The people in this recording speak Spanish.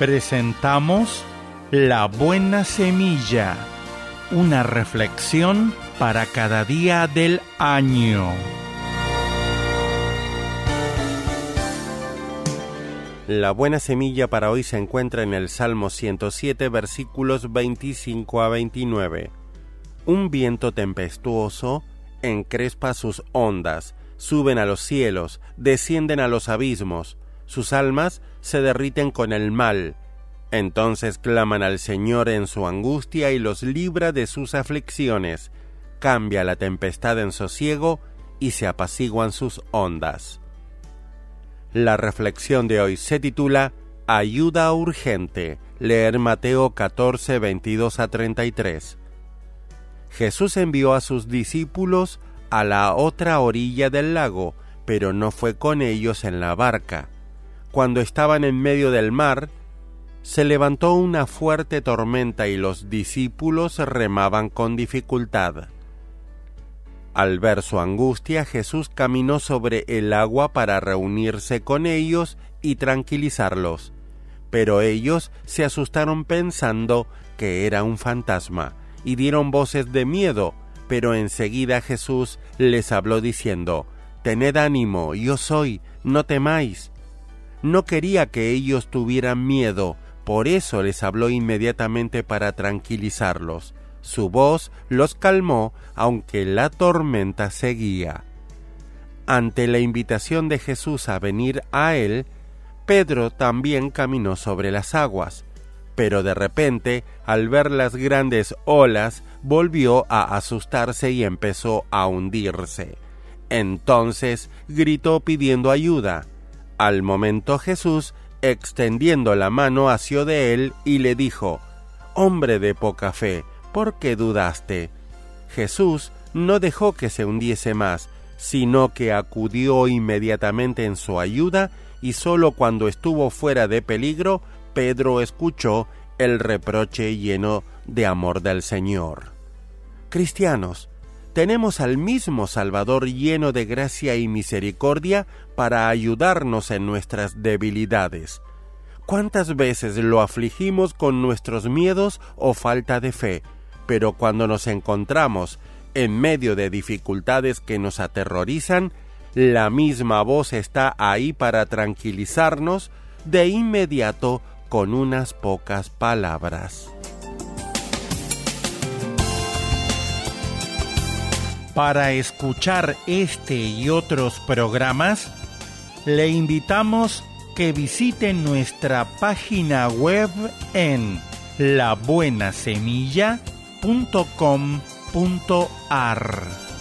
presentamos La Buena Semilla, una reflexión para cada día del año. La buena semilla para hoy se encuentra en el Salmo 107, versículos 25 a 29. Un viento tempestuoso encrespa sus ondas, suben a los cielos, descienden a los abismos, sus almas se derriten con el mal. Entonces claman al Señor en su angustia y los libra de sus aflicciones. Cambia la tempestad en sosiego y se apaciguan sus ondas. La reflexión de hoy se titula Ayuda urgente. Leer Mateo 14, 22 a 33. Jesús envió a sus discípulos a la otra orilla del lago, pero no fue con ellos en la barca. Cuando estaban en medio del mar, se levantó una fuerte tormenta y los discípulos remaban con dificultad. Al ver su angustia, Jesús caminó sobre el agua para reunirse con ellos y tranquilizarlos, pero ellos se asustaron pensando que era un fantasma y dieron voces de miedo, pero enseguida Jesús les habló diciendo: «Tened ánimo, yo soy, no temáis». No quería que ellos tuvieran miedo, por eso les habló inmediatamente para tranquilizarlos. Su voz los calmó, aunque la tormenta seguía. Ante la invitación de Jesús a venir a él, Pedro también caminó sobre las aguas, pero de repente, al ver las grandes olas, volvió a asustarse y empezó a hundirse. Entonces gritó pidiendo ayuda. Al momento Jesús, extendiendo la mano, asió de él y le dijo: «Hombre de poca fe, ¿por qué dudaste?». Jesús no dejó que se hundiese más, sino que acudió inmediatamente en su ayuda, y sólo cuando estuvo fuera de peligro, Pedro escuchó el reproche lleno de amor del Señor. Cristianos, tenemos al mismo Salvador lleno de gracia y misericordia para ayudarnos en nuestras debilidades. ¿Cuántas veces lo afligimos con nuestros miedos o falta de fe? Pero cuando nos encontramos en medio de dificultades que nos aterrorizan, la misma voz está ahí para tranquilizarnos de inmediato con unas pocas palabras. Para escuchar este y otros programas, le invitamos que visiten nuestra página web en labuenasemilla.com.ar.